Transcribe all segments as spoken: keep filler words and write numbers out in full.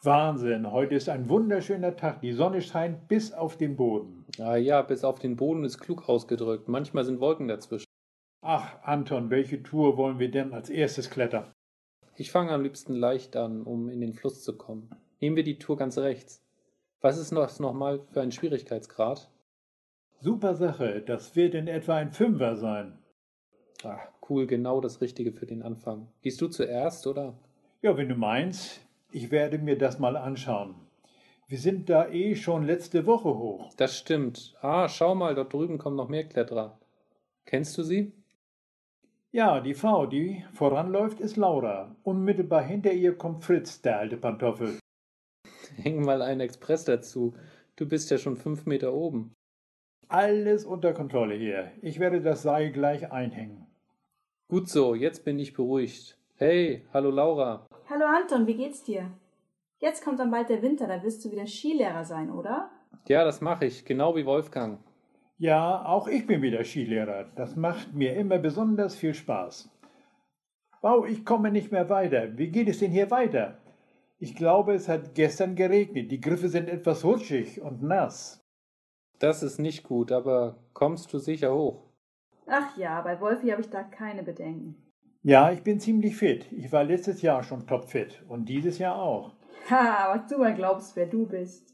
Wahnsinn, heute ist ein wunderschöner Tag. Die Sonne scheint bis auf den Boden. Ah ja, bis auf den Boden ist klug ausgedrückt. Manchmal sind Wolken dazwischen. Ach, Anton, welche Tour wollen wir denn als erstes klettern? Ich fange am liebsten leicht an, um in den Fluss zu kommen. Nehmen wir die Tour ganz rechts. Was ist das nochmal für ein Schwierigkeitsgrad? Super Sache, das wird in etwa ein Fünfer sein. Ah, cool, genau das Richtige für den Anfang. Gehst du zuerst, oder? Ja, wenn du meinst, ich werde mir das mal anschauen. Wir sind da eh schon letzte Woche hoch. Das stimmt. Ah, schau mal, dort drüben kommen noch mehr Kletterer. Kennst du sie? Ja, die Frau, die voranläuft, ist Laura. Unmittelbar hinter ihr kommt Fritz, der alte Pantoffel. Häng mal einen Express dazu. Du bist ja schon fünf Meter oben. Alles unter Kontrolle hier. Ich werde das Seil gleich einhängen. Gut so, jetzt bin ich beruhigt. Hey, hallo Laura. Hallo Anton, wie geht's dir? Jetzt kommt dann bald der Winter, da wirst du wieder Skilehrer sein, oder? Ja, das mache ich, genau wie Wolfgang. Ja, auch ich bin wieder Skilehrer. Das macht mir immer besonders viel Spaß. Wow, ich komme nicht mehr weiter. Wie geht es denn hier weiter? Ich glaube, es hat gestern geregnet. Die Griffe sind etwas rutschig und nass. Das ist nicht gut, aber kommst du sicher hoch? Ach ja, bei Wolfi habe ich da keine Bedenken. Ja, ich bin ziemlich fit. Ich war letztes Jahr schon topfit und dieses Jahr auch. Ha, was du mal glaubst, wer du bist.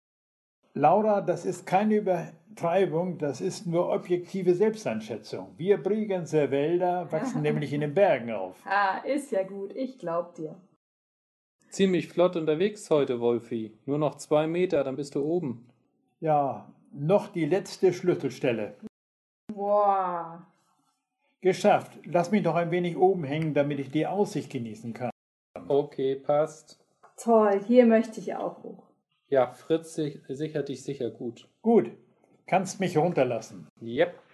Laura, das ist keine Übertreibung, das ist nur objektive Selbsteinschätzung. Wir Bregenzer Wälder wachsen nämlich in den Bergen auf. Ah, ist ja gut, ich glaub dir. Ziemlich flott unterwegs heute, Wolfi. Nur noch zwei Meter, dann bist du oben. Ja, noch die letzte Schlüsselstelle. Boah. Geschafft. Lass mich noch ein wenig oben hängen, damit ich die Aussicht genießen kann. Okay, passt. Toll, hier möchte ich auch hoch. Ja, Fritz sich- sichert dich sicher gut. Gut, kannst mich runterlassen. Yep.